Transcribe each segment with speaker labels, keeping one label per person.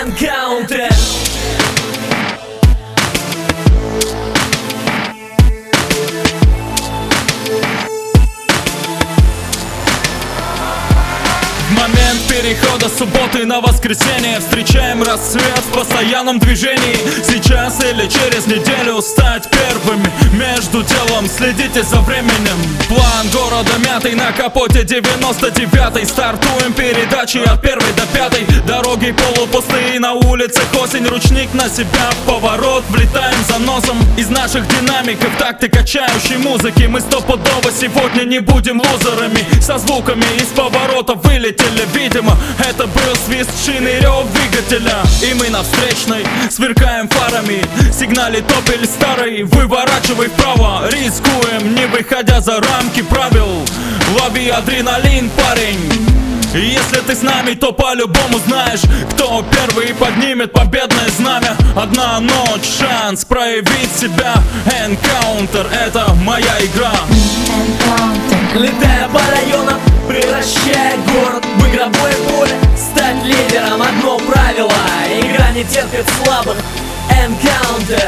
Speaker 1: Encounter.
Speaker 2: Момент перехода субботы на воскресенье. Встречаем рассвет в постоянном движении. Сейчас или через неделю стать первыми. Между делом следите за временем. План города мятый на капоте 99-й. Стартуем передачи от 1 до 5. Дороги полупустые, на улицах осень. Ручник на себя в поворот. Влетаем за носом из наших динамиков. Такты качающей музыки. Мы стопудово сегодня не будем лузерами. Со звуками из поворота вылетели. Видимо, это был свист шины, рев двигателя. И мы на встречной сверкаем фарами. Сигналит Opel старый, выворачивай вправо. Рискуем, не выходя за рамки правил. Лови адреналин, парень. Если ты с нами, то по-любому знаешь, кто первый поднимет победное знамя. Одна ночь, шанс проявить себя. Encounter, это моя игра.
Speaker 1: Летая по районам, превращая город в игровое поле. Стать лидером одно правило. Игра не терпит слабых. Encounter.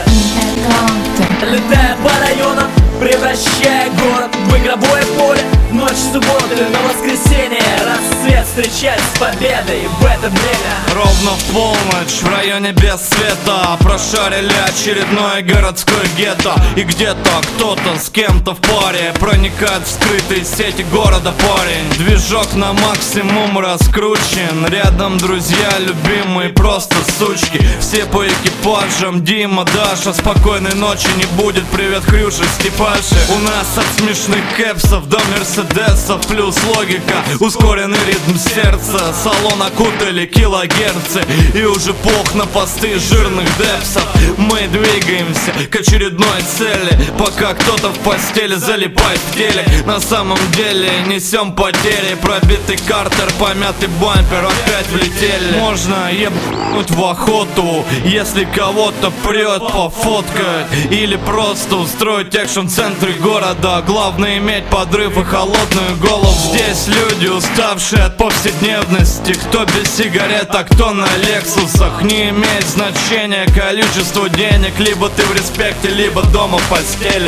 Speaker 1: Летая по районам, превращая город в игровое поле. Ночь субботы на воскресенье. Рассвет встречать с победой в это время.
Speaker 3: Ровно в полночь в районе без света прошарили очередное городское гетто. И где-то кто-то с кем-то в паре проникает в скрытые сети города парень. Движок на максимум раскручен. Рядом друзья, любимые, просто сучки. Все по экипажам, Дима, Даша. Спокойной ночи не будет, привет, Хрюша, Степаши. У нас от смешных кэпсов до мерседесов плюс логика, ускоренный ритм сердца. Салон окутали килогерцы, и уже пох на посты жирных депсов. Мы двигаемся к очередной цели, пока кто-то в постели залипает в теле. На самом деле несем потери. Пробитый картер, помятый бампер, опять влетели. Можно ебнуть в охоту, если кого-то прет, пофоткать. Или просто устроить экшн в центре города. Главное иметь подрыв и холодную голову. Здесь люди, уставшие от повседневности. Кто без сигарет, а кто на лексусах. Не имеет значения количество денег. Либо ты в респекте, либо дома в постели.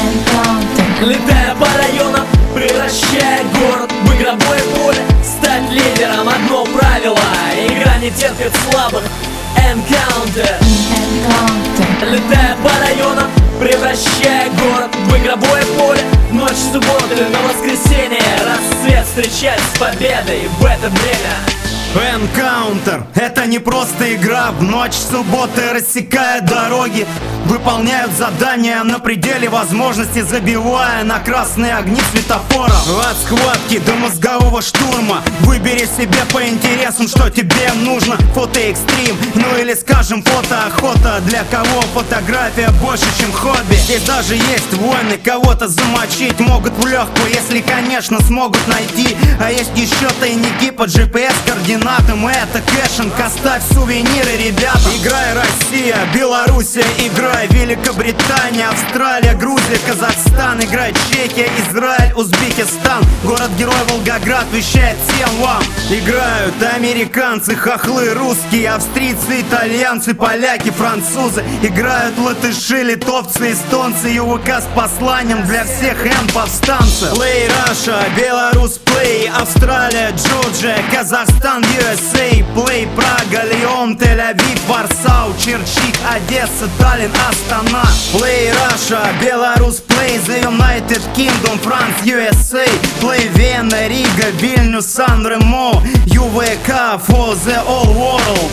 Speaker 1: Летая по районам, превращая город в игровое поле. Стать лидером одно правило. Игра не терпит слабых. Encounter. Летая по районам, превращая город в игровое поле. Ночь субботы на воскресенье. Рассвет встречать с победой в это время.
Speaker 4: Encounter — это не просто игра. В ночь субботы рассекая дороги, выполняют задания на пределе возможностей, забивая на красные огни светофоров. От схватки до мозгового штурма выбери себе по интересам, что тебе нужно. Фотоэкстрим, ну или скажем фотоохота. Для кого фотография больше, чем хобби. Здесь даже есть войны, кого-то замочить могут в легкую, если, конечно, смогут найти. А есть еще тайники под GPS-координатом. Это кэшинг, оставь сувениры, ребята. Играй Россия, Белоруссия, играй Великобритания, Австралия, Грузия, Казахстан. Играй Чехия, Израиль, Узбекистан. Город-герой Волгоград вещает всем вам. Играют американцы, хохлы, русские, австрийцы, итальянцы, поляки, французы. Играют латыши, литовцы, эстонцы, ЮВК с посланием для всех повстанцев. Play Russia, Беларусь, Play Австралия, Джорджия, Казахстан, USA, Play Прага, Лион, Тель-Авив, Варсау, Черчик, Одесса, Таллин, Астана. Play Russia, Беларусь, Play the United Kingdom, France, USA, Play Вена, Рига, Вильнюс, Сан-Ремо, ЮВК for the all world.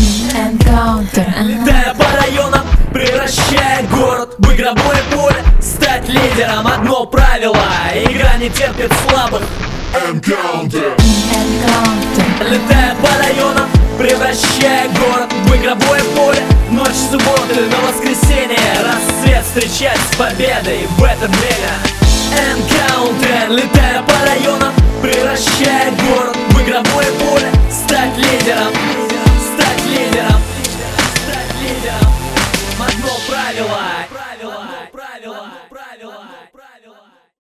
Speaker 1: Летая по районам, превращая город в игровое поле. Стать лидером одно правило. Игра не терпит слабых.
Speaker 5: Encounter.
Speaker 1: Летая по районам, превращая город в игровое поле. Ночь субботы на воскресенье. Рассвет встречать с победой в это время. Encounter. Летая по